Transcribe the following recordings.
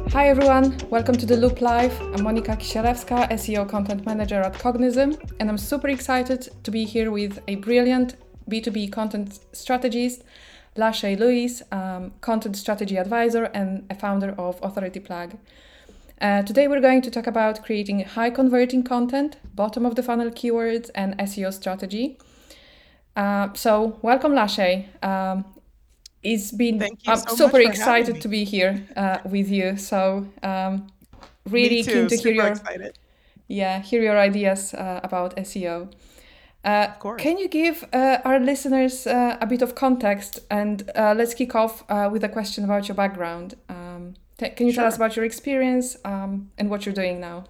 Hi everyone, welcome to The Loop Live. I'm Monika Kisielewska, SEO Content Manager at Cognism, and I'm super excited to be here with a brilliant B2B content strategist, Lashay Lewis, Content Strategy Advisor and a founder of Authority Plug. Today we're going to talk about creating high converting content, bottom of the funnel keywords, and SEO strategy. So welcome Lashay. Thank you I'm so much super for having excited to me. be here with you. So Me really keen too. to hear Super your excited. ideas about SEO. Of course. Can you give our listeners a bit of context? And let's kick off with a question about your background. Can you tell us Sure. about your experience and what you're doing now?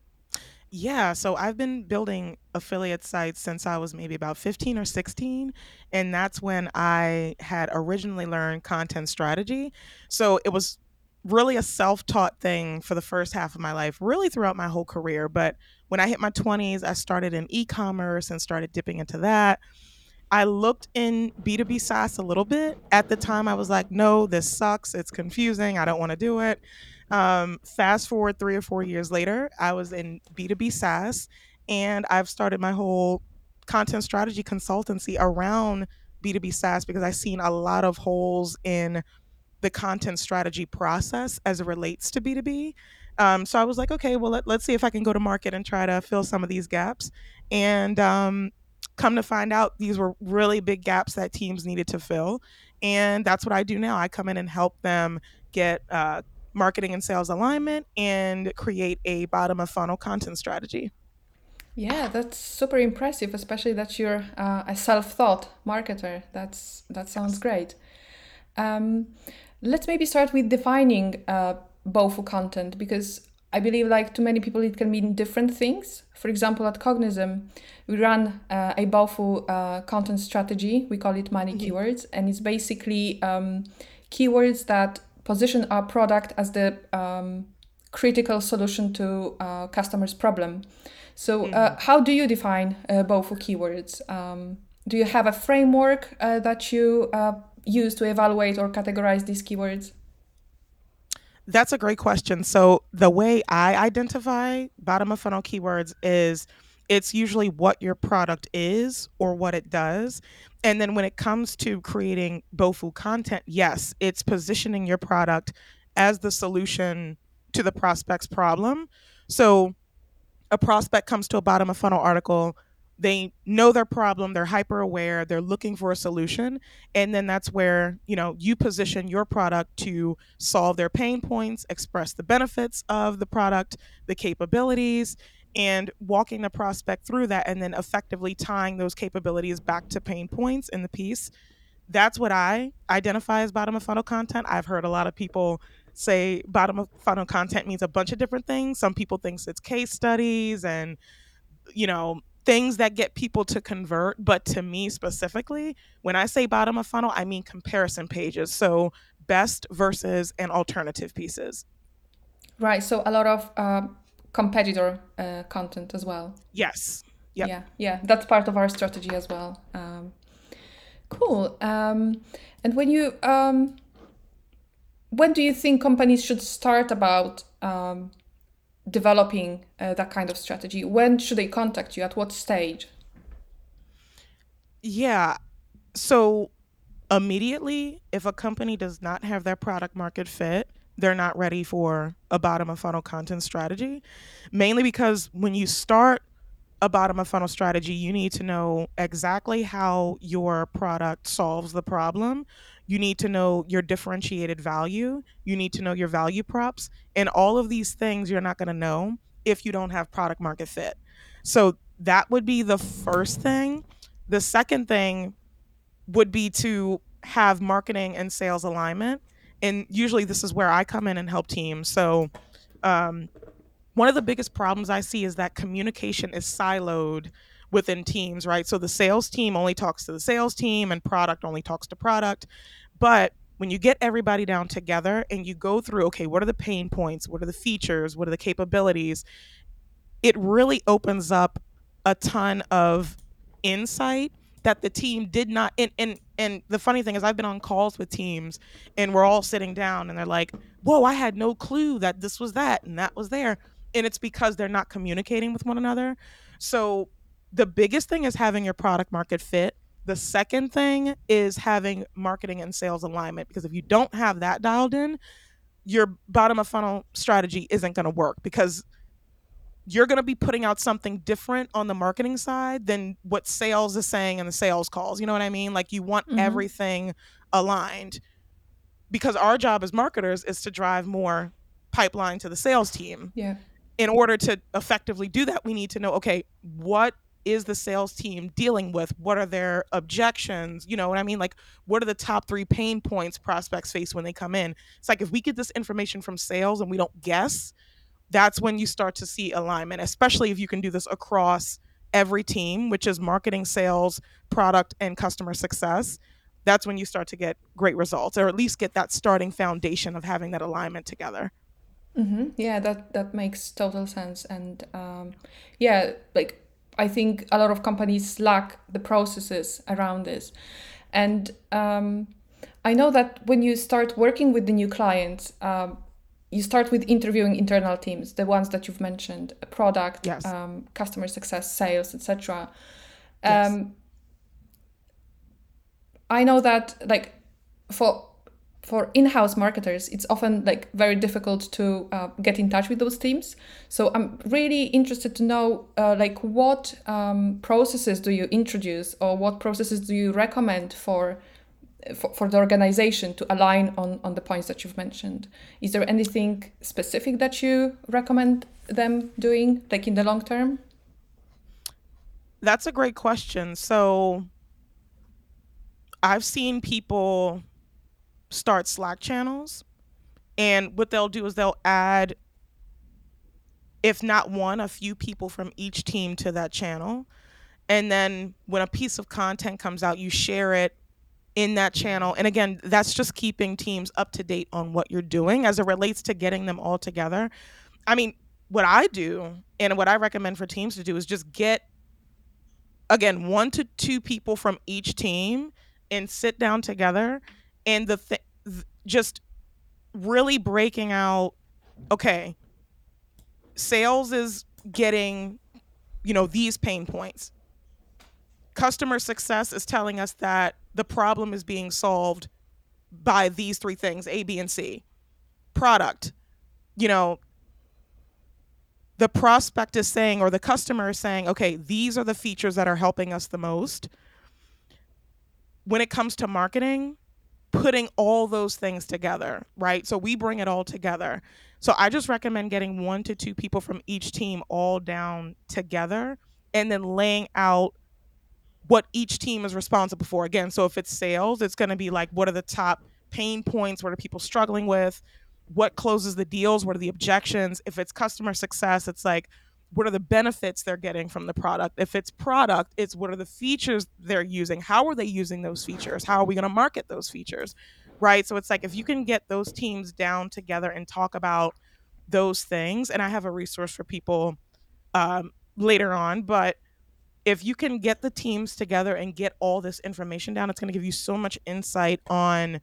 Yeah, so I've been building affiliate sites since I was maybe about 15 or 16. And that's when I had originally learned content strategy. So it was really a self taught thing for the first half of my life, really throughout my whole career. But when I hit my 20s, I started in e commerce and started dipping into that. I looked in B2B SaaS a little bit. At the time, I was like, no, this sucks. It's confusing. I don't want to do it. Fast forward 3 or 4 years later, I was in B2B SaaS and I've started my whole content strategy consultancy around B2B SaaS because I've seen a lot of holes in the content strategy process as it relates to B2B. So I was like, okay, well, let's see if I can go to market and try to fill some of these gaps. And come to find out, these were really big gaps that teams needed to fill. And that's what I do now. I come in and help them get marketing and sales alignment and create a bottom of funnel content strategy. Yeah, that's super impressive, especially that you're a self-taught marketer. That sounds Yes. great. Um, let's maybe start with defining BOFU content because I believe like to many people it can mean different things. For example, at Cognism, we run a BOFU content strategy. We call it money Mhm. keywords, and it's basically keywords that position our product as the critical solution to customers' problem. So, Mhm. how do you define BOFU keywords? Do you have a framework that you use to evaluate or categorize these keywords? That's a great question. So, the way I identify bottom of funnel keywords is it's usually what your product is or what it does. And then when it comes to creating BOFU content, yes, it's positioning your product as the solution to the prospect's problem. So, a prospect comes to a bottom of funnel article, they know their problem, they're hyper aware, they're looking for a solution, and then that's where, you position your product to solve their pain points, express the benefits of the product, the capabilities, and walking the prospect through that and then effectively tying those capabilities back to pain points in the piece. That's what I identify as bottom of funnel content. I've heard a lot of people say bottom of funnel content means a bunch of different things. Some people think it's case studies and, things that get people to convert. But to me specifically, when I say bottom of funnel, I mean comparison pages. So best versus and alternative pieces. Right. So a lot of competitor content as well. Yes. Yep. Yeah, yeah, that's part of our strategy as well. Cool. And when do you think companies should start about developing that kind of strategy? When should they contact you? At what stage? Yeah. So immediately, if a company does not have their product market fit, they're not ready for a bottom of funnel content strategy. Mainly because when you start a bottom of funnel strategy, you need to know exactly how your product solves the problem. You need to know your differentiated value. You need to know your value props. And all of these things you're not going to know if you don't have product market fit. So that would be the first thing. The second thing would be to have marketing and sales alignment. And usually this is where I come in and help teams. So, um, one of the biggest problems I see is that communication is siloed within teams, right? So the sales team only talks to the sales team and product only talks to product. But when you get everybody down together and you go through, okay, what are the pain points? What are the features? What are the capabilities? It really opens up a ton of insight that the team did not. And the funny thing is, I've been on calls with teams, and we're all sitting down, and they're like, "Whoa, I had no clue that this was that and that was there," and it's because they're not communicating with one another. So the biggest thing is having your product market fit. The second thing is having marketing and sales alignment, because if you don't have that dialed in, your bottom of funnel strategy isn't going to work, because you're going to be putting out something different on the marketing side than what sales is saying in the sales calls. You know what I mean? Like, you want Mm-hmm. everything aligned, because our job as marketers is to drive more pipeline to the sales team. Yeah. In order to effectively do that, we need to know, okay, what is the sales team dealing with? What are their objections? You know what I mean? Like, what are the top 3 pain points prospects face when they come in? It's like, if we get this information from sales and we don't guess, that's when you start to see alignment, especially if you can do this across every team, which is marketing, sales, product, and customer success. That's when you start to get great results, or at least get that starting foundation of having that alignment together. Mm-hmm. Yeah, that makes total sense. And yeah, like I think a lot of companies lack the processes around this. And I know that when you start working with the new clients, you start with interviewing internal teams, the ones that you've mentioned, product, Yes. customer success, sales, etc. Yes. Um, I know that like for in-house marketers, it's often like very difficult to get in touch with those teams. So I'm really interested to know like what processes do you introduce, or what processes do you recommend for the organization to align on the points that you've mentioned. Is there anything specific that you recommend them doing, like in the long term? That's a great question. So I've seen people start Slack channels, and what they'll do is they'll add, if not one, a few people from each team to that channel. And then when a piece of content comes out, you share it in that channel. And again, that's just keeping teams up to date on what you're doing as it relates to getting them all together. I mean, what I do and what I recommend for teams to do is just get, again, 1 to 2 people from each team and sit down together, and just really breaking out, okay, sales is getting, these pain points. Customer success is telling us that the problem is being solved by these 3 things, A, B, and C. Product, you know, the prospect is saying, or the customer is saying, okay, these are the features that are helping us the most. When it comes to marketing, putting all those things together, right? So we bring it all together. So I just recommend getting 1 to 2 people from each team all down together, and then laying out what each team is responsible for. Again, so if it's sales, it's going to be like, what are the top pain points? What are people struggling with? What closes the deals? What are the objections? If it's customer success, it's like, what are the benefits they're getting from the product? If it's product, it's what are the features they're using? How are they using those features? How are we going to market those features? Right? So it's like, if you can get those teams down together and talk about those things, and I have a resource for people later on, but if you can get the teams together and get all this information down, it's going to give you so much insight on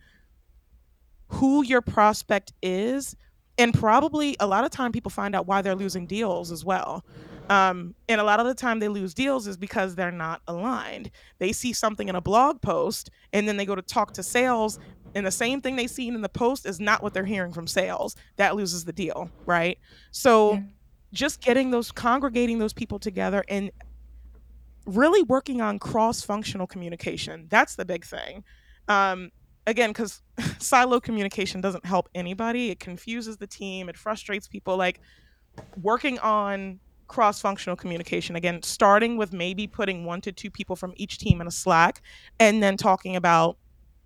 who your prospect is. And probably a lot of time people find out why they're losing deals as well. And a lot of the time they lose deals is because they're not aligned. They see something in a blog post, and then they go to talk to sales, and the same thing they seen in the post is not what they're hearing from sales. That loses the deal, right? So Yeah. just getting those, congregating those people together, and really working on cross-functional communication. That's the big thing. Um, Again, because silo communication doesn't help anybody. It confuses the team. It frustrates people. Like, working on cross-functional communication, again, starting with maybe putting 1 to 2 people from each team in a Slack, and then talking about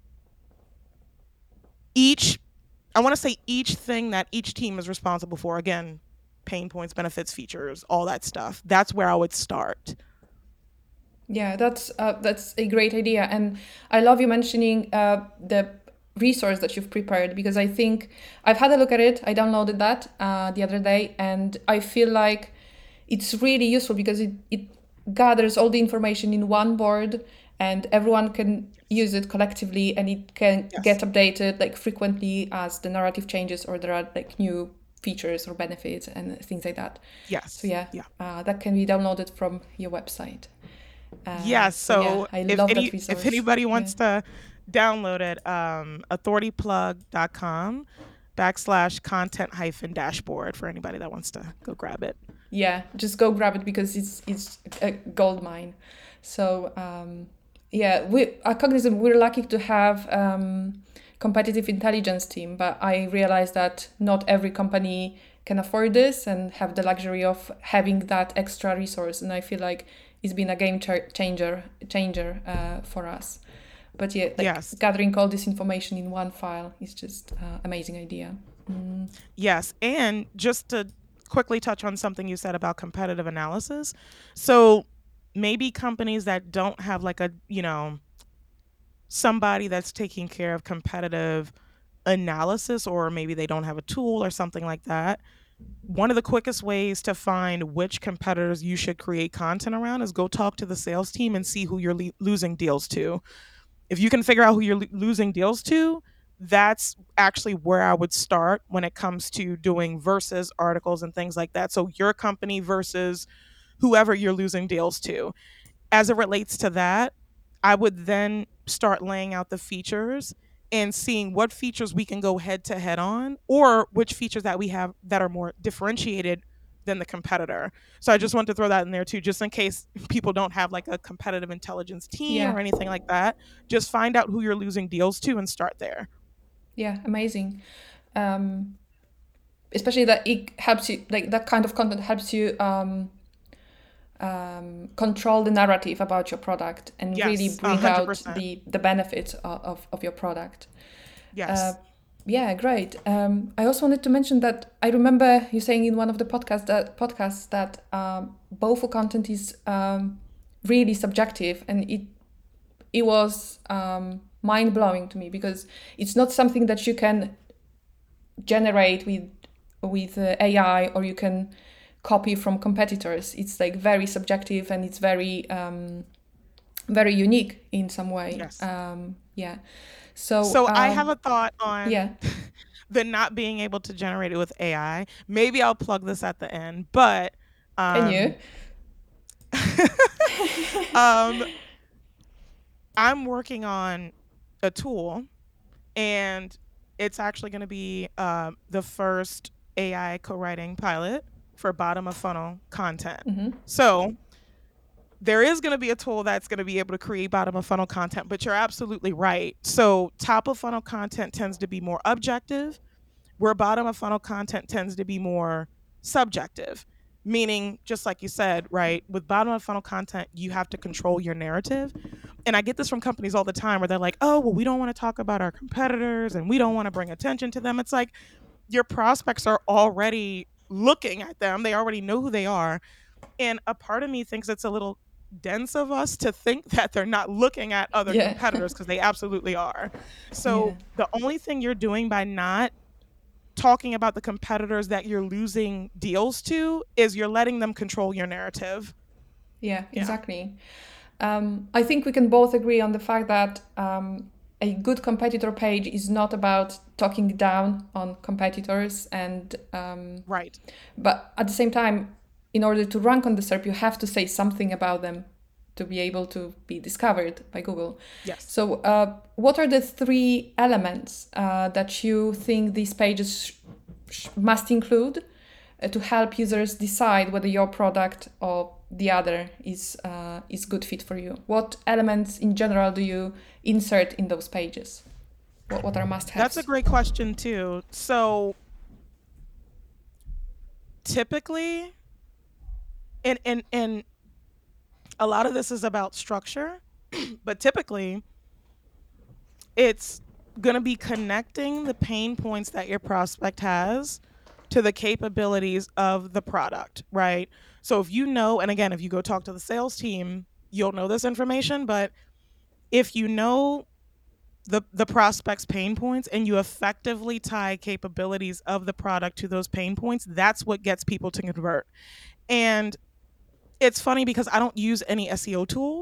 each, I want to say each thing that each team is responsible for. Again, pain points, benefits, features, all that stuff. That's where I would start. Yeah, that's a great idea, and I love you mentioning the resource that you've prepared, because I think I've had a look at it. I downloaded that the other day, and I feel like it's really useful because it gathers all the information in one board, and everyone can use it collectively, and it can get Yes. updated like frequently as the narrative changes or there are like new features or benefits and things like that. So Yes. yeah, Yeah. that can be downloaded from your website. Yes. So yeah, So I if love that if resource. anybody Yeah. wants to download it, authorityplug.com/content hyphen dashboard for anybody that wants to go grab it. Yeah, just go grab it because it's a gold mine. So yeah, we at Cognizant we're lucky to have competitive intelligence team, but I realize that not every company can afford this and have the luxury of having that extra resource. And I feel like it's been a changer for us. But yeah, like Yes. gathering all this information in one file is just amazing idea. Yes. And just to quickly touch on something you said about competitive analysis. So maybe companies that don't have like somebody that's taking care of competitive analysis, or maybe they don't have a tool or something like that. One of the quickest ways to find which competitors you should create content around is go talk to the sales team and see who you're losing deals to. If you can figure out who you're losing deals to, that's actually where I would start when it comes to doing versus articles and things like that. So your company versus whoever you're losing deals to. As it relates to that, I would then start laying out the features and seeing what features we can go head to head on, or which features that we have that are more differentiated than the competitor. So I just want to throw that in there too, just in case people don't have like a competitive intelligence team Yeah, or anything like that. Just find out who you're losing deals to and start there. yeah, amazing. Um, Especially that it helps you, like that kind of content helps you control the narrative about your product and really Yes, a bring hundred out percent. the benefits of your product. Uh, Yes. yeah, great. I also wanted to mention that I remember you saying in one of the podcasts that BOFO content is really subjective, and it was mind blowing to me because it's not something that you can generate with AI or you can copy from competitors. It's like very subjective and it's very unique in some way. Yes. Yeah. So So I have a thought on yeah. the not being able to generate it with AI. Maybe I'll plug this at the end, but Can you? um um I'm working on a tool, and it's actually going to be the first AI co-writing pilot for bottom of funnel content. Mm-hmm. So there is going to be a tool that's going to be able to create bottom of funnel content, but you're absolutely right. So top of funnel content tends to be more objective, where bottom of funnel content tends to be more subjective. Meaning, just like you said, right, with bottom of funnel content, you have to control your narrative. And I get this from companies all the time where they're like, oh, well, we don't want to talk about our competitors and we don't want to bring attention to them. It's like your prospects are already looking at them, they already know who they are. And a part of me thinks it's a little dense of us to think that they're not looking at other Yeah. competitors, because they absolutely are. Yeah. So the only thing you're doing by not talking about the competitors that you're losing deals to is you're letting them control your narrative. Yeah, Yeah. exactly. I think we can both agree on the fact that a good competitor page is not about talking down on competitors, and Right. but at the same time, in order to rank on the SERP, you have to say something about them to be able to be discovered by Google. Yes. So, what are the three elements that you think these pages must include to help users decide whether your product or the other is good fit for you? What elements in general do you insert in those pages? What are That's a must-haves? great question too. So typically, and a lot of this is about structure, but typically it's going to be connecting the pain points that your prospect has to the capabilities of the product, right? So if you know, and again, if you go talk to the sales team, you'll know this information, but if you know the prospect's pain points and you effectively tie capabilities of the product to those pain points, that's what gets people to convert. And it's funny because I don't use any SEO tools.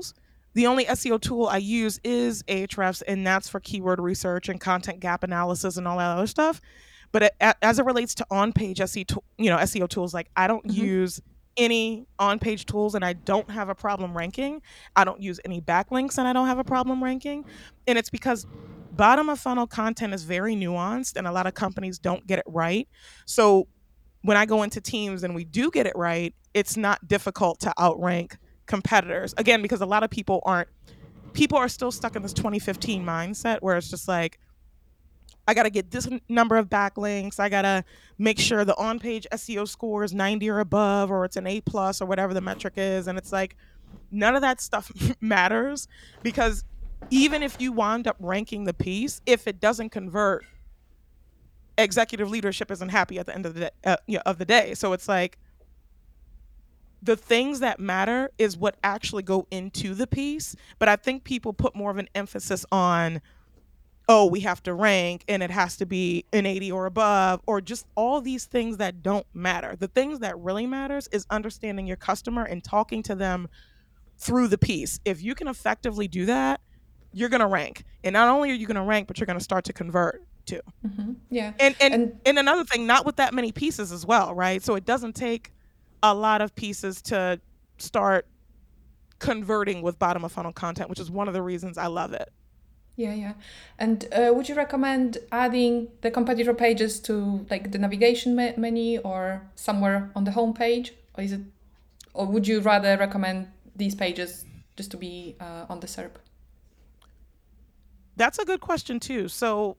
The only SEO tool I use is Ahrefs, and that's for keyword research and content gap analysis and all that other stuff. But as it relates to on-page SEO tools, like I don't Hmm. use any on-page tools, and I don't have a problem ranking. I don't use any backlinks, and I don't have a problem ranking. And it's because bottom of funnel content is very nuanced, and a lot of companies don't get it right. So when I go into teams and we do get it right, it's not difficult to outrank competitors. Again, because a lot of people are still stuck in this 2015 mindset where it's just like, I got to get this number of backlinks. I got to make sure the on page SEO score is 90 or above, or it's an A plus or whatever the metric is. And it's like, none of that stuff matters, because even if you wind up ranking the piece, if it doesn't convert, executive leadership isn't happy at the end of the day. So it's like, the things that matter is what actually go into the piece. But I think people put more of an emphasis on, oh, we have to rank and it has to be an 80 or above, or just all these things that don't matter. The things that really matters is understanding your customer and talking to them through the piece. If you can effectively do that, you're going to rank. And not only are you going to rank, but you're going to start to convert too. Yeah. And and And and another thing, not with that many pieces as well, right? So it doesn't take a lot of pieces to start converting with bottom of funnel content, which is one of the reasons I love it. yeah, yeah. And would you recommend adding the competitor pages to like the navigation menu or somewhere on the home page, or is it, or would you rather recommend these pages just to be on the SERP? That's a good question too. So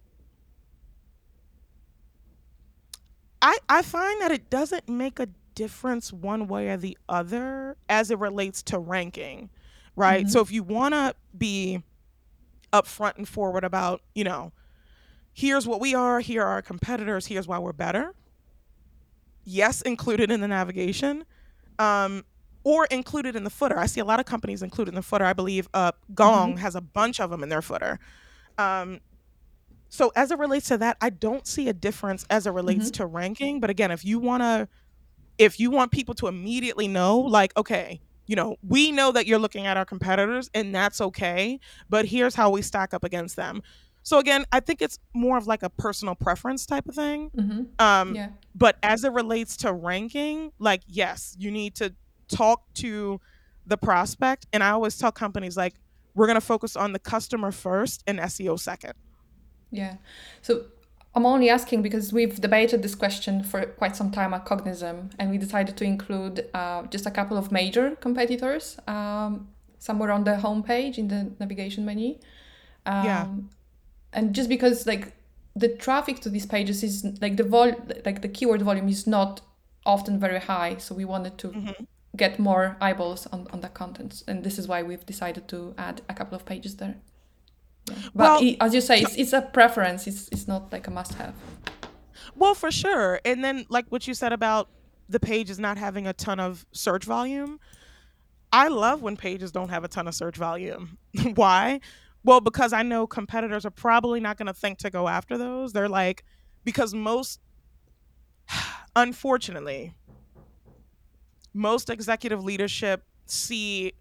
I find that it doesn't make a difference one way or the other as it relates to ranking, right? Mm-hmm. So if you want to be upfront and forward about, here's what we are, here are our competitors, here's why we're better. Yes, included in the navigation, um, or included in the footer. I see a lot of companies included in the footer. I believe Mm-hmm. Gong has a bunch of them in their footer. Um, so as it relates to that, I don't see a difference as it relates Mm-hmm. to ranking. But again, if you want people to immediately know, like, okay, we know that you're looking at our competitors and that's okay, but here's how we stack up against them. So again, I think it's more of like a personal preference type of thing. Mm-hmm. Um, Yeah. but as it relates to ranking, like, yes, you need to talk to the prospect. And I always tell companies, like, we're going to focus on the customer first and SEO second. Yeah. So I'm only asking because we've debated this question for quite some time at Cognism, and we decided to include just a couple of major competitors somewhere on the homepage in the navigation menu. Yeah. Um, and just because like the traffic to these pages is like like the keyword volume is not often very high, so we wanted to Hmm. get more eyeballs on the content, and this is why we've decided to add a couple of pages there. Yeah. But Well, as you say, it's a preference. It's not like a must-have. Well, for sure. And then, like what you said about the pages not having a ton of search volume, I love when pages don't have a ton of search volume. Why? Well, because I know competitors are probably not going to think to go after those. They're like, because unfortunately, most executive leadership see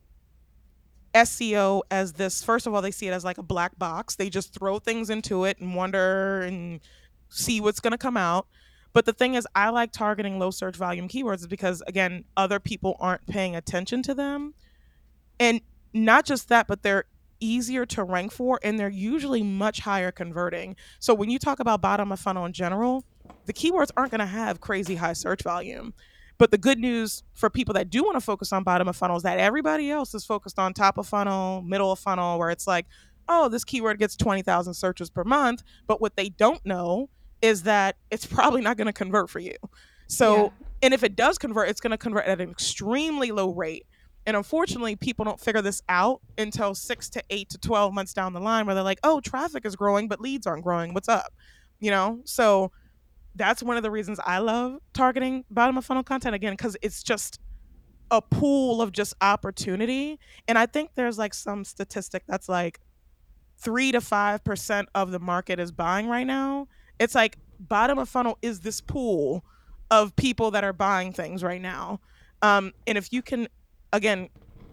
SEO as this. First of all, they see it as like a black box. They just throw things into it and wonder and see what's going to come out. But the thing is, I like targeting low search volume keywords because, again, other people aren't paying attention to them. And not just that, but they're easier to rank for and they're usually much higher converting. So when you talk about bottom of funnel in general, the keywords aren't going to have crazy high search volume. But the good news for people that do want to focus on bottom of funnel is that everybody else is focused on top of funnel, middle of funnel, where it's like, oh, this keyword gets 20,000 searches per month. But what they don't know is that it's probably not going to convert for you. Yeah. So, and if it does convert, it's going to convert at an extremely low rate. And unfortunately, people don't figure this out until 6 to 8 to 12 months down the line where they're like, oh, traffic is growing, but leads aren't growing. What's up? So that's one of the reasons I love targeting bottom of funnel content again, because it's just a pool of just opportunity. And I think there's like some statistic that's like 3 to 5% of the market is buying right now. It's like bottom of funnel is this pool of people that are buying things right now. And if you can, again,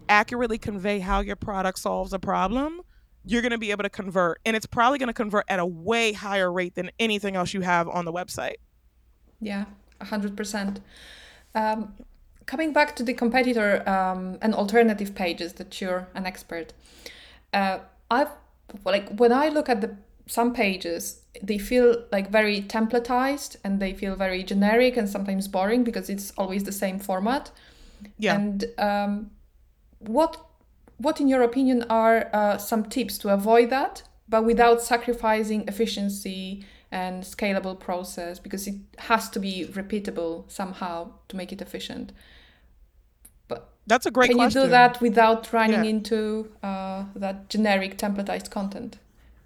accurately convey how your product solves a problem, you're going to be able to convert. And it's probably going to convert at a way higher rate than anything else you have on the website. Yeah, 100%. Um, Coming back to the competitor and alternative pages that you're an expert, uh, I've like when I look at the some pages, they feel like very templatized and they feel very generic and sometimes boring because it's always the same format. Yeah. And what what in your opinion are some tips to avoid that, but without sacrificing efficiency and scalable process because it has to be repeatable somehow to make it efficient. But That's a great can you do question. that without running Yeah. into that generic templatized content?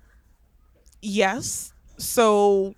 Yes. So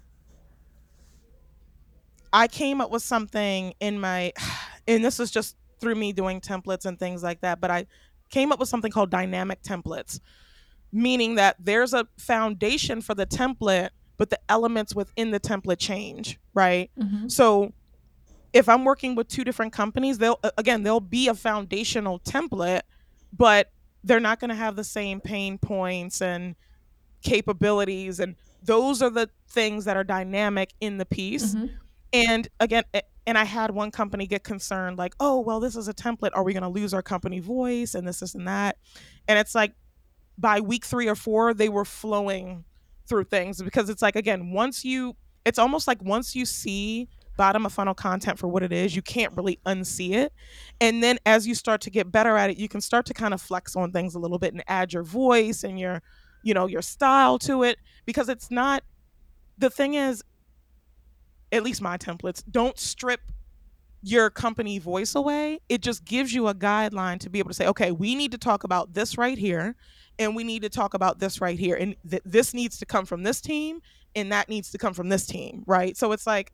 I came up with something in my, and this is just through me doing templates and things like that, but I came up with something called dynamic templates, meaning that there's a foundation for the template, but the elements within the template change, right? Mm-hmm. So if I'm working with two different companies, there'll be a foundational template, but they're not going to have the same pain points and capabilities, and those are the things that are dynamic in the piece. Mm-hmm. And again, and I had one company get concerned, like, oh, well, this is a template. Are we going to lose our company voice and this and that? And it's like by week 3 or 4, they were flowing through things because it's like, again, it's almost like once you see bottom of funnel content for what it is, you can't really unsee it. And then as you start to get better at it, you can start to kind of flex on things a little bit and add your voice and your style to it, because it's not, the thing is, at least my templates don't strip your company voice away. It just gives you a guideline to be able to say, okay, we need to talk about this right here, and we need to talk about this right here, and this needs to come from this team, and that needs to come from this team, right? So it's like,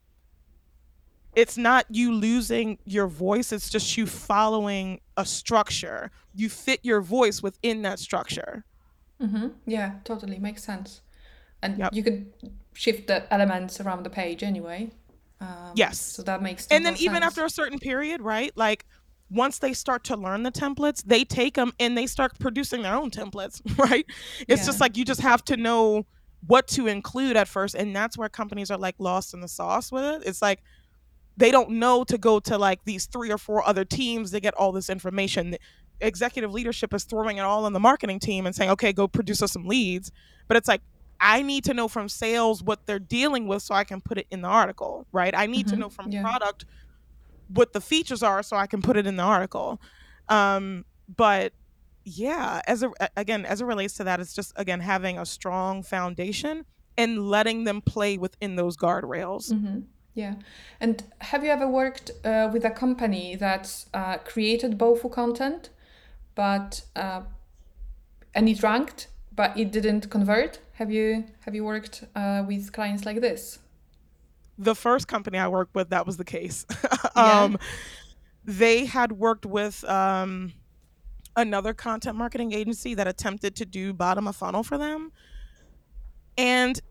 it's not you losing your voice, it's just you following a structure. You fit your voice within that structure. Mm-hmm. Yeah, totally makes sense. And Yep. you could shift the elements around the page anyway. So Yes. that makes And then total even sense. after a certain period, right? Like once they start to learn the templates, they take them and they start producing their own templates, right? It's Yeah. just like you just have to know what to include at first, and that's where companies are like lost in the sauce with it. It's like they don't know to go to like these 3 or 4 other teams to get all this information. The executive leadership is throwing it all on the marketing team and saying, okay, go produce us some leads. But it's like, I need to know from sales what they're dealing with so I can put it in the article, right? I need to Mm-hmm. know from Yeah. product what the features are so I can put it in the article. But yeah, as it relates to that, it's just again having a strong foundation and letting them play within those guardrails. Mm-hmm. Yeah. And have you ever worked with a company that's created Bofu content, but and it ranked, but it didn't convert? Have you worked with clients like this? The first company I worked with, that was the case. Yeah. They had worked with another content marketing agency that attempted to do bottom of funnel for them, and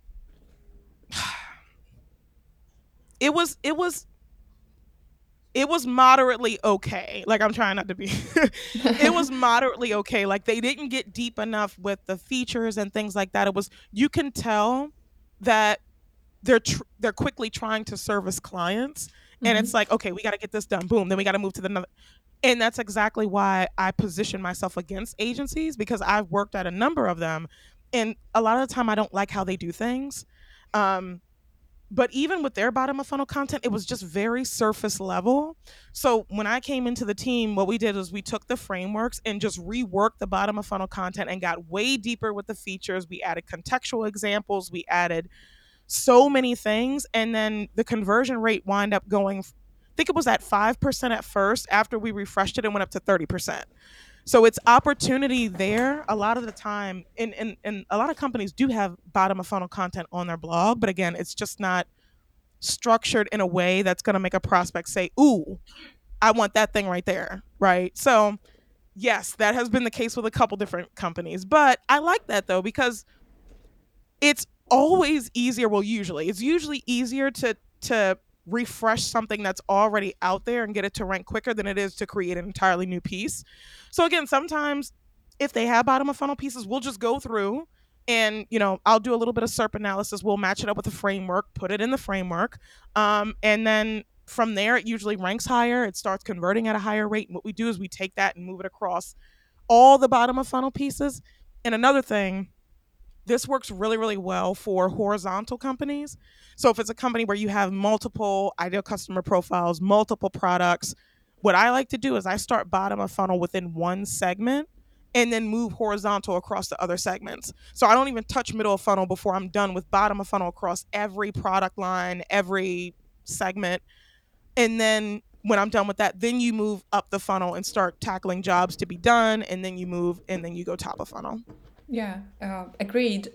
it was it was moderately okay. Like, I'm trying not to be. It was moderately okay. Like, they didn't get deep enough with the features and things like that. It was, you can tell that they're quickly trying to service clients, and Mm-hmm. it's like, okay, we got to get this done, boom, then we got to move to the another. And that's exactly why I position myself against agencies, because I've worked at a number of them, and a lot of the time I don't like how they do things. um but even with their bottom of funnel content, it was just very surface level. So when I came into the team, what we did is we took the frameworks and just reworked the bottom of funnel content and got way deeper with the features. We added contextual examples, we added so many things, and then the conversion rate wind up going, I think it was at 5% at first. After we refreshed it, it went up to 30%. So it's opportunity there a lot of the time. And a lot of companies do have bottom of funnel content on their blog, but again, it's just not structured in a way that's going to make a prospect say, ooh, I want that thing right there, right? So yes, that has been the case with a couple different companies, but I like that though, because it's always easier, well, usually it's usually easier to refresh something that's already out there and get it to rank quicker than it is to create an entirely new piece. So again, sometimes if they have bottom of funnel pieces, we'll just go through and I'll do a little bit of SERP analysis. We'll match it up with the framework, put it in the framework, and then from there it usually ranks higher. It starts converting at a higher rate. And what we do is we take that and move it across all the bottom of funnel pieces. And another thing, this works really, really well for horizontal companies. So if it's a company where you have multiple ideal customer profiles, multiple products, what I like to do is I start bottom of funnel within one segment and then move horizontal across the other segments. So I don't even touch middle of funnel before I'm done with bottom of funnel across every product line, every segment. And then when I'm done with that, then you move up the funnel and start tackling jobs to be done. And then you move and then you go top of funnel. Yeah, agreed.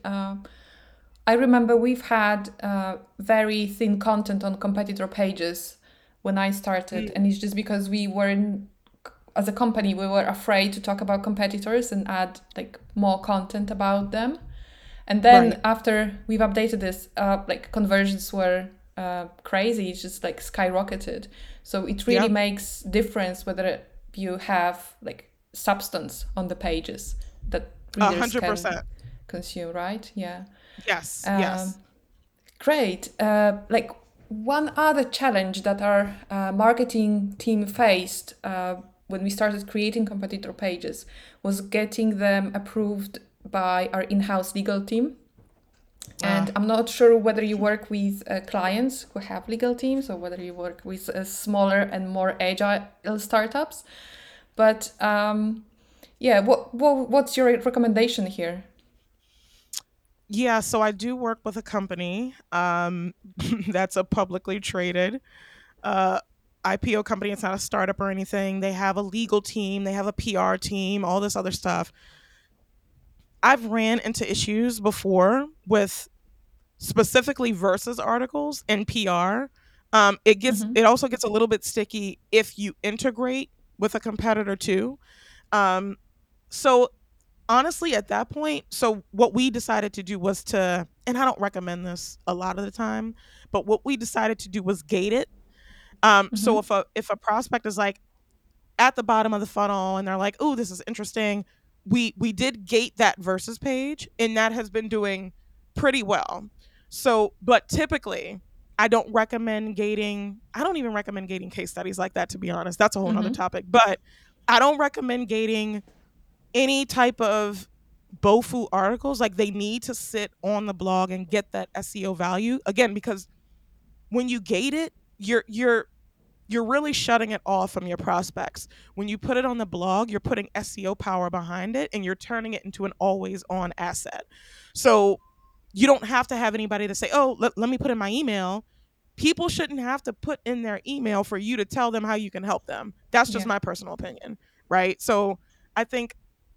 I remember we've had very thin content on competitor pages when I started, and it's just because we weren't, as a company, we were afraid to talk about competitors and add like more content about them. And then Right. after we've updated this, like conversions were crazy. It's just like skyrocketed. So it really Yep. makes difference whether you have like substance on the pages that A readers hundred can percent. consume, right? Yeah. Yes. Um, Yes. Great. Like one other challenge that our marketing team faced when we started creating competitor pages was getting them approved by our in-house legal team. Uh, And I'm not sure whether you work with clients who have legal teams or whether you work with smaller and more agile startups. But yeah, what's your recommendation here? yeah. So I do work with a company that's a publicly traded uh, IPO company. It's not a startup or anything. They have a legal team. They have a PR team. All this other stuff. I've ran into issues before with specifically versus articles and PR. It Mm-hmm. also gets a little bit sticky if you integrate with a competitor too. Um, so honestly, at that point, so what we decided to do was to, and I don't recommend this a lot of the time, but what we decided to do was gate it. So Mm-hmm. if a prospect is like at the bottom of the funnel and they're like, "Oh, this is interesting," we did gate that versus page, and that has been doing pretty well. So, but typically, I don't recommend gating. I don't even recommend gating case studies like that, to be honest. That's a whole nother Mm-hmm. topic. But I don't recommend gating any type of BOFU articles. Like they need to sit on the blog and get that SEO value again, because when you gate it, you're really shutting it off from your prospects. When you put it on the blog, you're putting SEO power behind it and you're turning it into an always on asset. So you don't have to have anybody to say, "Oh, let me put in my email." People shouldn't have to put in their email for you to tell them how you can help them. That's just Yeah. my personal opinion, right? So I think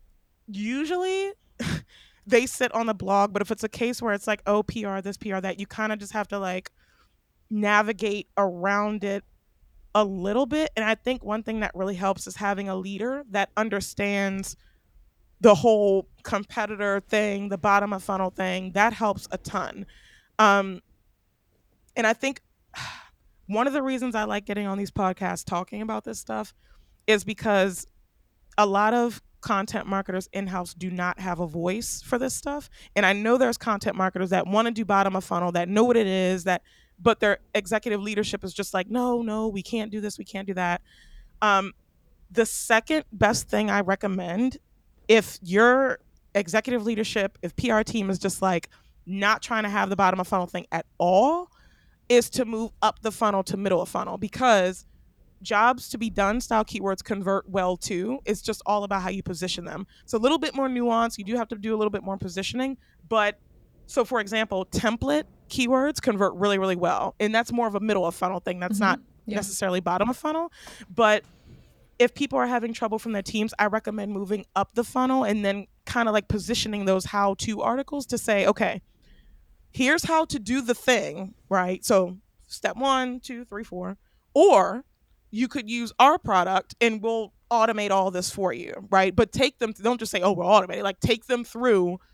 usually they sit on the blog, but if it's a case where it's like, oh, PR this, PR that, you kind of just have to like navigate around it a little bit. And I think one thing that really helps is having a leader that understands the whole competitor thing, the bottom of funnel thing. That helps a ton. Um, and I think one of the reasons I like getting on these podcasts talking about this stuff is because a lot of content marketers in house do not have a voice for this stuff. And I know there's content marketers that want to do bottom of funnel, that know what it is, that but their executive leadership is just like, no, no, we can't do this, we can't do that. Um, the second best thing I recommend, if your executive leadership, if PR team is just like not trying to have the bottom of funnel thing at all, is to move up the funnel to middle of funnel, because jobs to be done style keywords convert well too. It's just all about how you position them. So a little bit more nuance. You do have to do a little bit more positioning. But so for example, template keywords convert really, really well. And that's more of a middle of funnel thing. That's Mm-hmm. not Yeah. necessarily bottom of funnel. But if people are having trouble from their teams, I recommend moving up the funnel and then kind of like positioning those how to articles to say, okay, here's how to do the thing, right? So step one, two, three, four. Or you could use our product and we'll automate all this for you, right? But take them, don't just say, oh, we'll automate it. Like take them through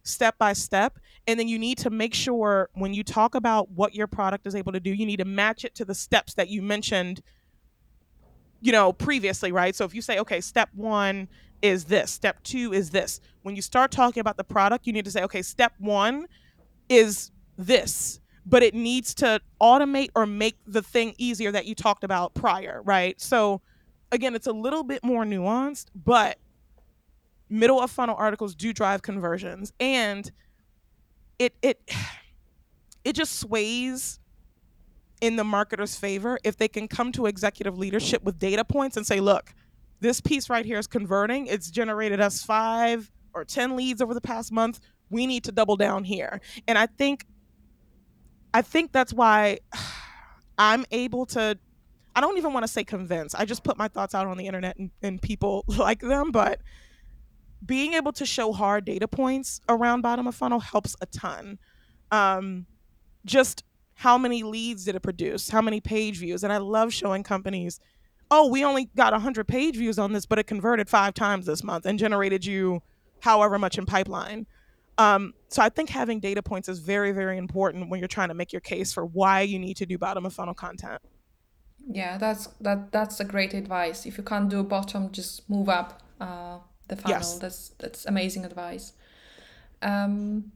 step by step. And then you need to make sure when you talk about what your product is able to do, you need to match it to the steps that you mentioned, previously, right? So if you say, okay, step one is this, step two is this. When you start talking about the product, you need to say, okay, step one is this, but it needs to automate or make the thing easier that you talked about prior, right? So again, it's a little bit more nuanced, but middle of funnel articles do drive conversions, and it it just sways in the marketer's favor if they can come to executive leadership with data points and say, look, this piece right here is converting. It's generated us 5 or 10 leads over the past month. We need to double down here. And I think that's why I'm able to, I don't even want to say convince. I just put my thoughts out on the internet, and people like them, but being able to show hard data points around bottom of funnel helps a ton. Um, just how many leads did it produce? How many page views? And I love showing companies, oh, we only got 100 page views on this, but it converted 5 times this month and generated you however much in pipeline. So I think having data points is very, very important when you're trying to make your case for why you need to do bottom of funnel content. Yeah, that's a great advice. If you can't do bottom, just move up the funnel. Yes. That's amazing advice. Um,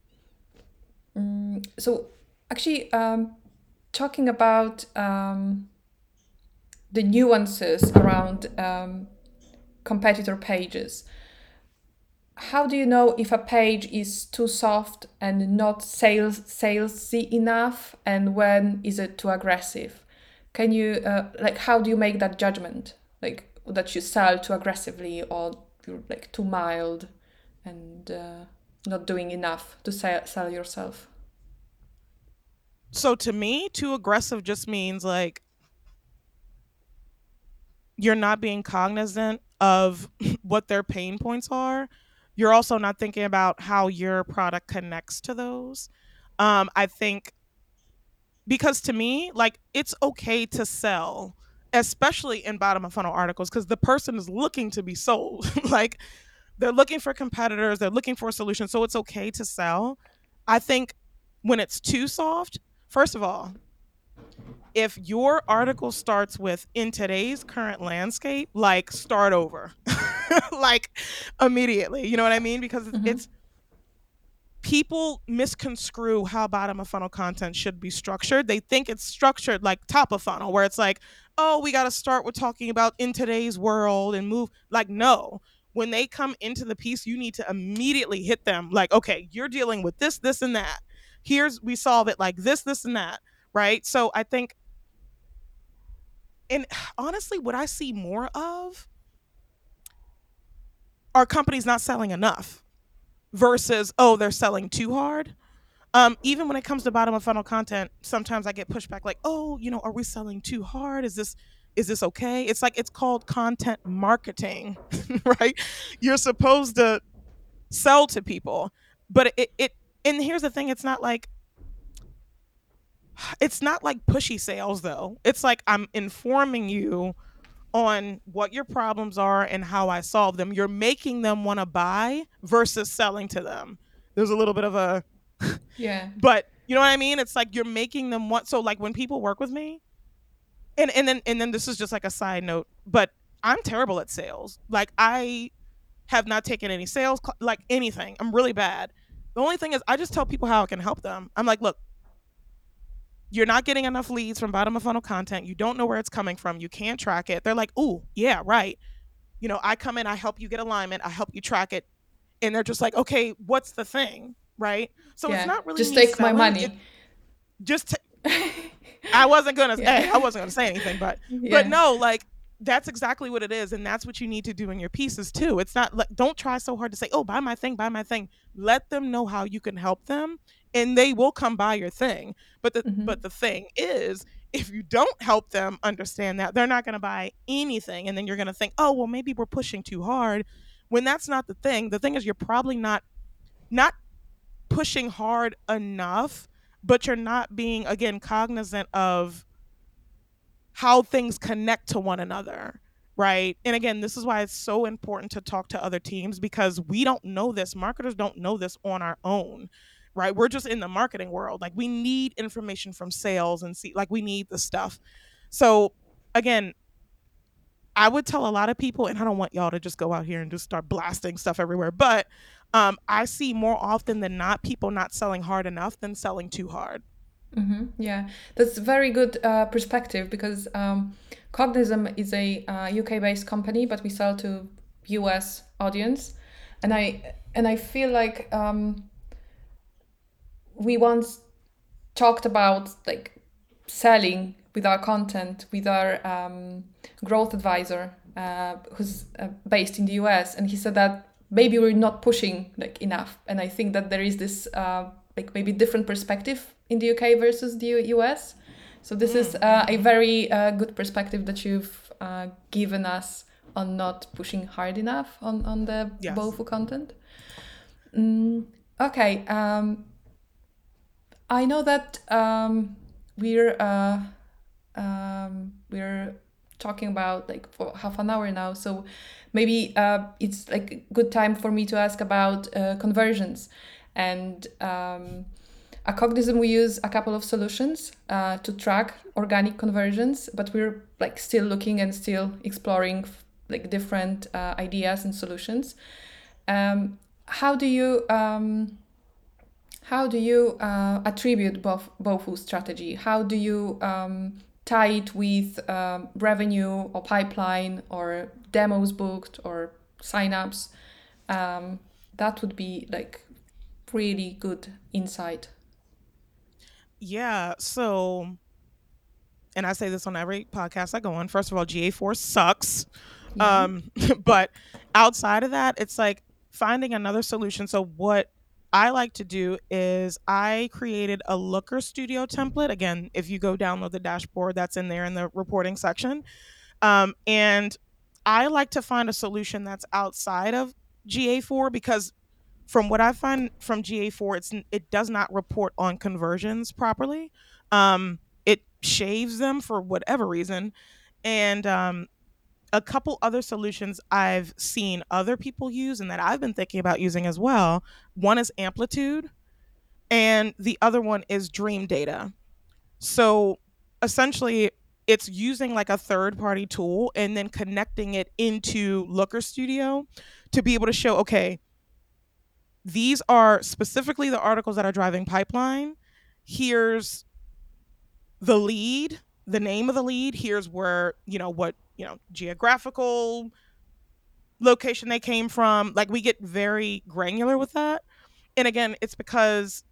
so actually, talking about the nuances around competitor pages, how do you know if a page is too soft and not salesy enough, and when is it too aggressive? Can you like, how do you make that judgment, like that you sell too aggressively or you're like too mild and not doing enough to sell yourself? So to me, too aggressive just means like you're not being cognizant of what their pain points are. You're also not thinking about how your product connects to those. I think, because to me, like, it's okay to sell, especially in bottom of funnel articles, because the person is looking to be sold. Like, they're looking for competitors, they're looking for a solution. So it's okay to sell. I think when it's too soft, first of all, if your article starts with in today's current landscape, like, start over. Like, immediately. You know what I mean? Because Mm-hmm. it's people misconstrue how bottom of funnel content should be structured. They think it's structured like top of funnel, where it's like, oh, we got to start with talking about in today's world and move. Like, no. When they come into the piece, you need to immediately hit them like, okay, you're dealing with this, this, and that. We solve it like this, and that. Right. So I think, and honestly, what I see more of are companies not selling enough versus, oh, they're selling too hard. Even when it comes to bottom of funnel content, sometimes I get pushback like, oh, are we selling too hard? Is this okay? It's like, it's called content marketing, right? You're supposed to sell to people, but and here's the thing, it's not like pushy sales though. It's like, I'm informing you on what your problems are and how I solve them. You're making them want to buy versus selling to them. There's a little bit of a, Yeah. but you know what I mean? It's like you're making them want, so like when people work with me, and then this is just like a side note, but I'm terrible at sales. Like, I have not taken any sales like anything. I'm really bad. The only thing is, I just tell people how I can help them. I'm like, look, you're not getting enough leads from bottom of funnel content. You don't know where it's coming from. You can't track it. They're like, ooh, yeah, right. I come in, I help you get alignment, I help you track it. And they're just like, okay, what's the thing? Right. So it's Yeah. not really Just me take my selling. It money. just, I wasn't gonna, Yeah. hey, I wasn't gonna say anything, but Yeah. no, like, that's exactly what it is, and that's what you need to do in your pieces too. It's not like, don't try so hard to say, oh, buy my thing, buy my thing. Let them know how you can help them, and they will come buy your thing. But the Mm-hmm. but the thing is, if you don't help them understand that, they're not gonna buy anything, and then you're gonna think, oh, well, maybe we're pushing too hard. When that's not the thing. The thing is, you're probably not pushing hard enough, but you're not being, again, cognizant of how things connect to one another. right? And again, this is why it's so important to talk to other teams, because we don't know this. Marketers don't know this on our own, right? We're just in the marketing world. Like, we need information from sales and see, like, we need the stuff. So again, I would tell a lot of people, and I don't want y'all to just go out here and just start blasting stuff everywhere, but I see more often than not people not selling hard enough than selling too hard. Yeah, that's very good perspective because Cognism is a UK-based company, but we sell to US audience, and I feel like we once talked about like selling with our content with our growth advisor who's based in the US, and he said that maybe we're not pushing like enough, and I think that there is this like maybe different perspective in the UK versus the US. So this is a very good perspective that you've given us on not pushing hard enough on the Yes. Bofu content. Okay, I know that we're talking about like for half an hour now, so maybe it's like a good time for me to ask about conversions. And at Cognism, we use a couple of solutions to track organic conversions, but we're like still looking and still exploring like different ideas and solutions. Um, how do you attribute Bofu strategy? How do you tie it with revenue or pipeline or demos booked or signups? That would be like really good insight. Yeah. So, and I say this on every podcast I go on. First of all, GA4 sucks. Yeah. Um, but outside of that, it's like finding another solution. So what I like to do is I created a Looker Studio template. Again, if you go download the dashboard, that's in there in the reporting section. And I like to find a solution that's outside of GA4, because from what I find from GA4, it does not report on conversions properly. It shaves them for whatever reason, and a couple other solutions I've seen other people use and that I've been thinking about using as well. One is Amplitude, and the other one is Dream Data. So essentially, it's using like a third party tool and then connecting it into Looker Studio to be able to show, okay, these are specifically the articles that are driving pipeline. Here's the lead, the name of the lead. Here's where, what, geographical location they came from. Like, we get very granular with that. And again, it's because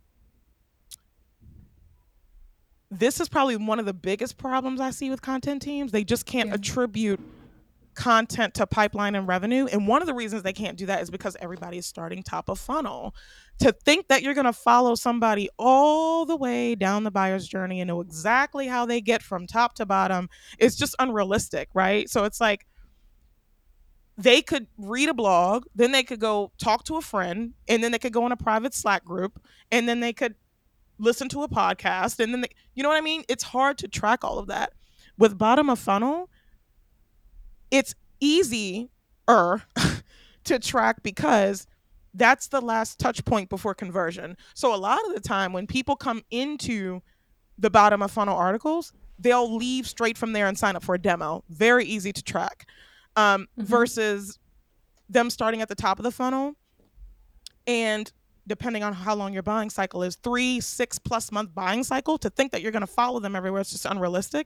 this is probably one of the biggest problems I see with content teams. They just can't Yeah. attribute content to pipeline and revenue. And one of the reasons they can't do that is because everybody is starting top of funnel. To think that you're going to follow somebody all the way down the buyer's journey and know exactly how they get from top to bottom is just unrealistic, right? So it's like they could read a blog, then they could go talk to a friend, and then they could go in a private Slack group, and then they could listen to a podcast, and then you know what I mean? It's hard to track all of that. With bottom of funnel, it's easier to track because that's the last touch point before conversion. So a lot of the time when people come into the bottom of funnel articles, they'll leave straight from there and sign up for a demo. Very easy to track. Versus them starting at the top of the funnel, and depending on how long your buying cycle is, 3-6+ month buying cycle, to think that you're going to follow them everywhere, it's just unrealistic.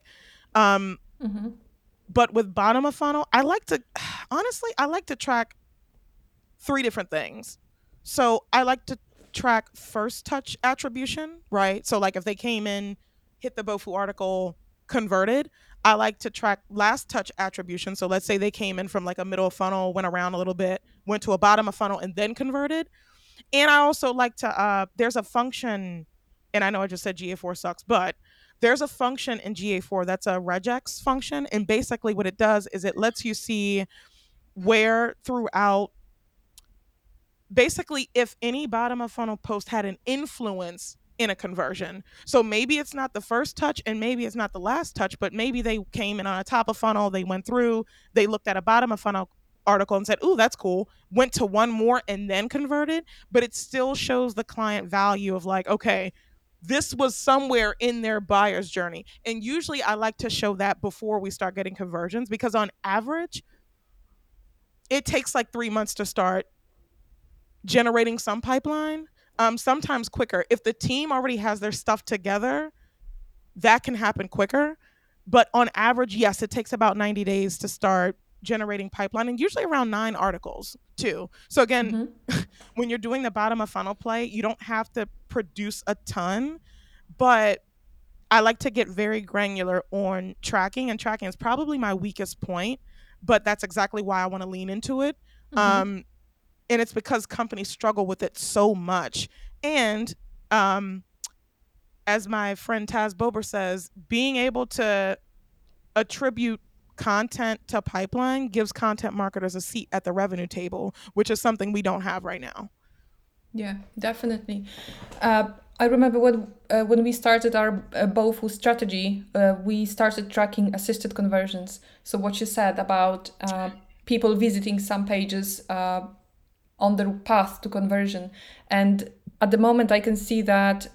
But with bottom of funnel, I like to track three different things. So I like to track first touch attribution, right? So like if they came in, hit the Bofu article, converted, I like to track last touch attribution. So let's say they came in from like a middle of funnel, went around a little bit, went to a bottom of funnel, and then converted. And I also like to there's a function, and I know I just said GA4 sucks, but there's a function in GA4 that's a regex function, and basically what it does is it lets you see where throughout, basically if any bottom of funnel post had an influence in a conversion. So maybe it's not the first touch and maybe it's not the last touch, but maybe they came in on a top of funnel, they went through, they looked at a bottom of funnel article and said, "Ooh, that's cool." Went to one more and then converted, but it still shows the client value of like, okay, this was somewhere in their buyer's journey. And usually I like to show that before we start getting conversions because on average, it takes like 3 months to start generating some pipeline. Sometimes quicker. If the team already has their stuff together, that can happen quicker. But on average, yes, it takes about 90 days to start generating pipeline and usually around 9 articles too. So again, Mm-hmm. when you're doing the bottom of funnel play, you don't have to produce a ton, but I like to get very granular on tracking, and tracking is probably my weakest point, but that's exactly why I want to lean into it. Mm-hmm. Um, and it's because companies struggle with it so much. And um, as my friend Taz Bober says, being able to attribute content to pipeline gives content marketers a seat at the revenue table, which is something we don't have right now. Yeah, definitely. I remember when we started our Bofu strategy, we started tracking assisted conversions. So what you said about people visiting some pages on their path to conversion, and at the moment I can see that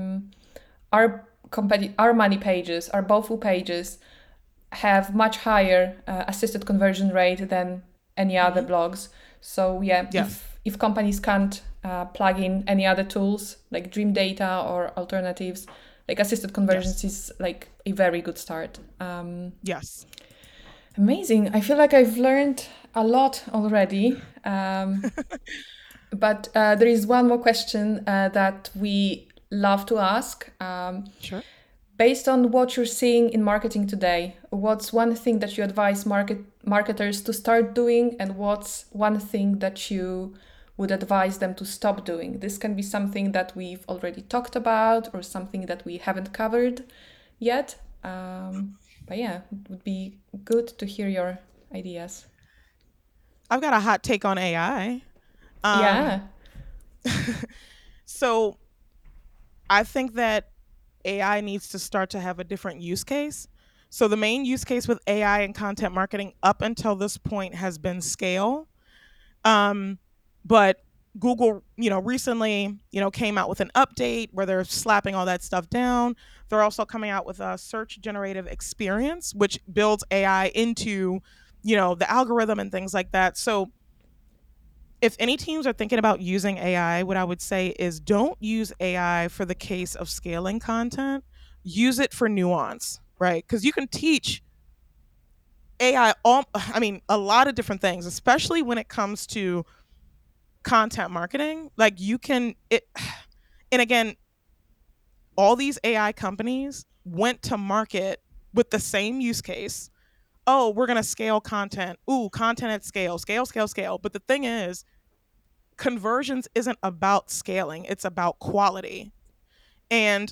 our money pages, our Bofu pages, have much higher assisted conversion rate than any other Hmm. blogs. So yeah, Yes. if companies can't plug in any other tools like Dream Data or alternatives, like assisted conversions Yes. is like a very good start. Yes. Amazing. I feel like I've learned a lot already. But there is one more question that we love to ask. Sure. Based on what you're seeing in marketing today, what's one thing that you advise marketers to start doing, and what's one thing that you would advise them to stop doing? This can be something that we've already talked about or something that we haven't covered yet. But yeah, it would be good to hear your ideas. I've got a hot take on AI. Um, Yeah. so I think that AI needs to start to have a different use case. So the main use case with AI and content marketing up until this point has been scale. Um, but Google, recently, came out with an update where they're slapping all that stuff down. They're also coming out with a search generative experience, which builds AI into, the algorithm and things like that. So if any teams are thinking about using AI, what I would say is don't use AI for the case of scaling content. Use it for nuance, right? Because you can teach AI I mean, a lot of different things, especially when it comes to content marketing. Like you can it and again, all these AI companies went to market with the same use case. Oh, we're going to scale content. Ooh, content at scale, scale, scale, scale. But the thing is, conversions isn't about scaling, it's about quality. And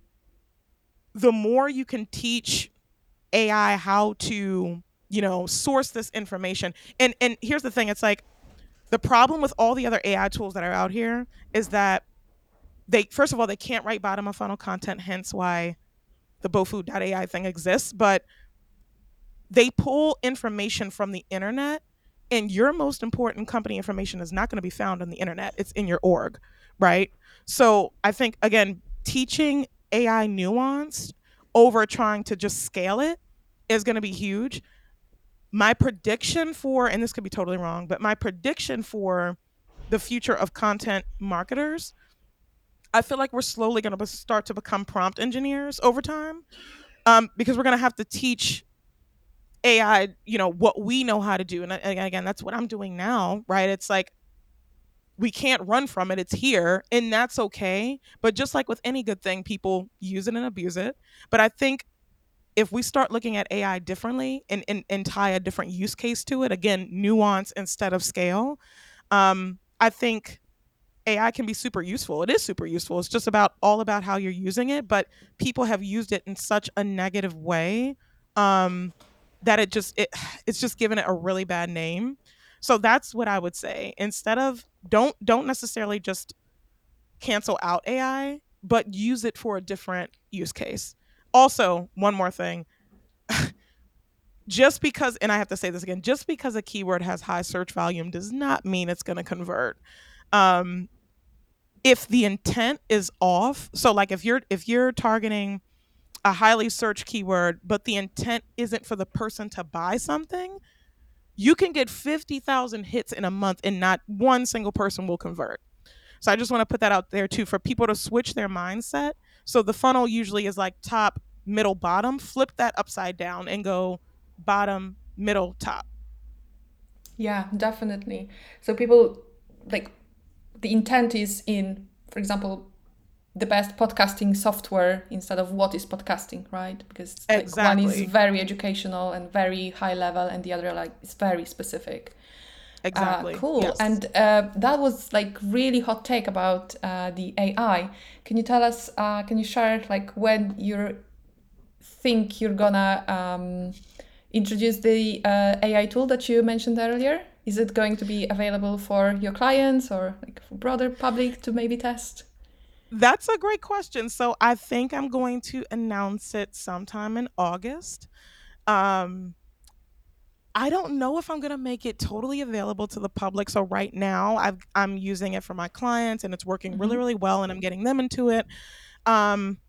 the more you can teach AI how to, source this information. And here's the thing, it's like the problem with all the other AI tools that are out here is that they first of all they can't write bottom of funnel content, hence why the bofu.ai thing exists, but they pull information from the internet, and your most important company information is not going to be found on the internet. It's in your org, right? So I think, again, teaching AI nuance over trying to just scale it is going to be huge. My prediction for, and this could be totally wrong, but my prediction for the future of content marketers, I feel like we're slowly going to start to become prompt engineers over time, because we're going to have to teach AI, what we know how to do. And again, that's what I'm doing now, right? It's like we can't run from it. It's here, and that's okay. But just like with any good thing, people use it and abuse it. But I think if we start looking at AI differently and tie a different use case to it, again, nuance instead of scale, I think AI can be super useful. It is super useful. It's just about all about how you're using it. But people have used it in such a negative way, um, that it's just given it a really bad name. So that's what I would say. Instead of don't necessarily just cancel out AI. but use it for a different use case. Also, one more thing, just because, and I have to say this again, just because a keyword has high search volume does not mean it's going to convert. Um, if the intent is off, so like if you're targeting a highly searched keyword, but the intent isn't for the person to buy something, you can get 50,000 hits in a month and not one single person will convert. So I just want to put that out there too for people to switch their mindset. So the funnel usually is like top, middle, bottom. Flip that upside down and go bottom, middle, top. Yeah, definitely. So people like the intent is in, for example, the best podcasting software instead of what is podcasting, right? Because like one is Exactly. very educational and very high level, and the other like is very specific. Exactly. Cool. Yes. And that was like really hot take about the AI. Can you tell us? Can you share like when you think you're gonna introduce the AI tool that you mentioned earlier? Is it going to be available for your clients or like for broader public to maybe test? That's a great question. So I think I'm going to announce it sometime in August. Um, I don't know if I'm going to make it totally available to the public. So right now I'm using it for my clients and it's working really, Mm-hmm. really well and I'm getting them into it. Um,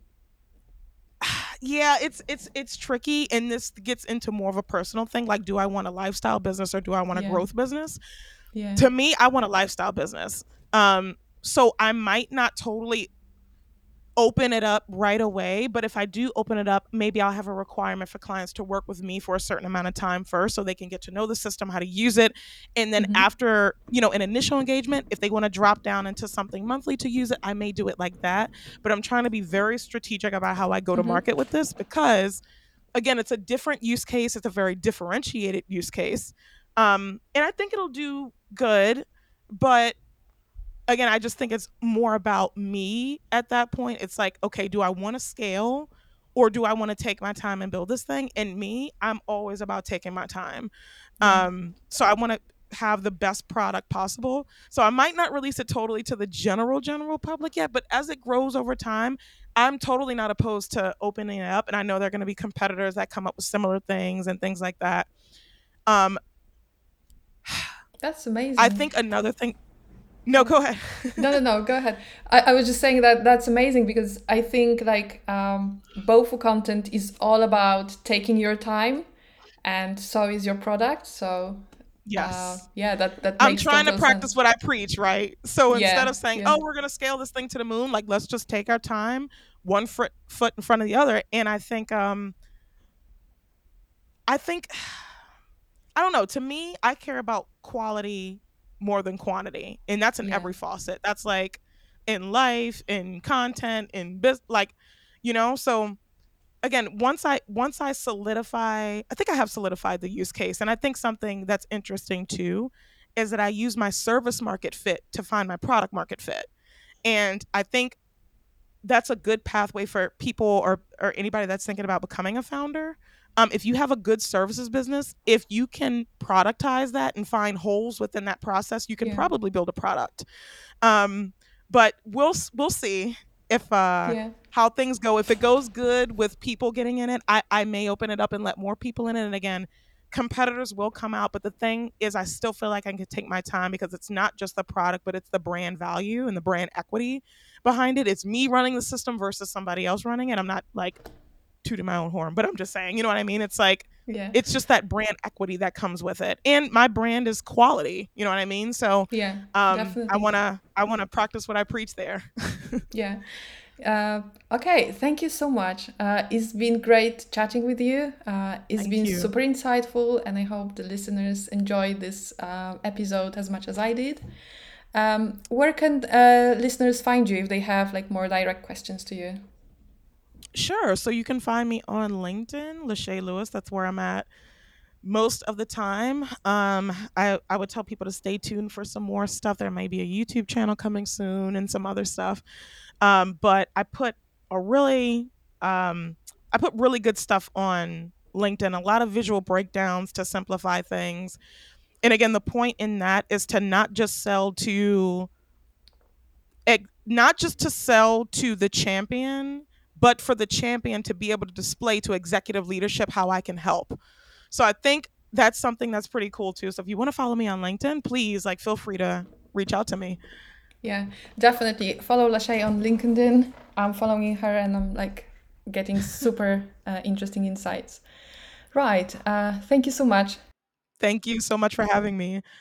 yeah, it's tricky and this gets into more of a personal thing. Like, do I want a lifestyle business or do I want a Yeah. growth business? Yeah. To me, I want a lifestyle business. So I might not totally open it up right away, but if I do open it up, maybe I'll have a requirement for clients to work with me for a certain amount of time first so they can get to know the system, how to use it. And then Mm-hmm. after, an initial engagement, if they want to drop down into something monthly to use it, I may do it like that. But I'm trying to be very strategic about how I go to Mm-hmm. market with this because again, it's a different use case, it's a very differentiated use case. And I think it'll do good, but again, I just think it's more about me at that point. It's like, okay, do I want to scale or do I want to take my time and build this thing? And me, I'm always about taking my time. Yeah. So I want to have the best product possible. So I might not release it totally to the general public yet, but as it grows over time, I'm totally not opposed to opening it up. And I know there are going to be competitors that come up with similar things and things like that. Um, That's I amazing. think another thing. No, Yeah. go ahead. No, no, no. Go ahead. I was just saying that that's amazing because I think like Bofu content is all about taking your time, and so is your product. So Yes. yeah, that I'm makes trying to total practice sense. what I preach, right? So instead Yeah, of saying, yeah, "Oh, we're going to scale this thing to the moon," like let's just take our time, one foot in front of the other. And I think I don't know, to me, I care about quality more than quantity. And that's in yeah, every faucet. That's like in life, in content, in business, like, so again, once I solidify, I think I have solidified the use case. And I think something that's interesting too is that I use my service market fit to find my product market fit. And I think that's a good pathway for people or anybody that's thinking about becoming a founder. If you have a good services business, if you can productize that and find holes within that process, you can yeah, probably build a product. Um, but we'll see if yeah, how things go. If it goes good with people getting in it, I may open it up and let more people in it. And again, competitors will come out. But the thing is, I still feel like I can take my time because it's not just the product, but it's the brand value and the brand equity behind it. It's me running the system versus somebody else running it. I'm not like tooting my own horn, but I'm just saying, you know what I mean? It's like yeah, it's just that brand equity that comes with it. And my brand is quality, you know what I mean? So yeah, I definitely. wanna I wanna practice what I preach there. Yeah. Uh, okay, thank you so much. It's been great chatting with you. It's Thank been you. super insightful, and I hope the listeners enjoyed this episode as much as I did. Where can listeners find you if they have like more direct questions to you? Sure. So you can find me on LinkedIn, Lachey Lewis. That's where I'm at most of the time. I would tell people to stay tuned for some more stuff. There may be a YouTube channel coming soon and some other stuff. But a really I put really good stuff on LinkedIn, a lot of visual breakdowns to simplify things. And again, the point in that is to not just sell to not just to sell to the champion, but for the champion to be able to display to executive leadership how I can help. So I think that's something that's pretty cool too. So if you want to follow me on LinkedIn, please like feel free to reach out to me. Yeah, definitely follow Lachey on LinkedIn. I'm following her and I'm like getting super interesting insights. Right. Thank you so much. Thank you so much for having me.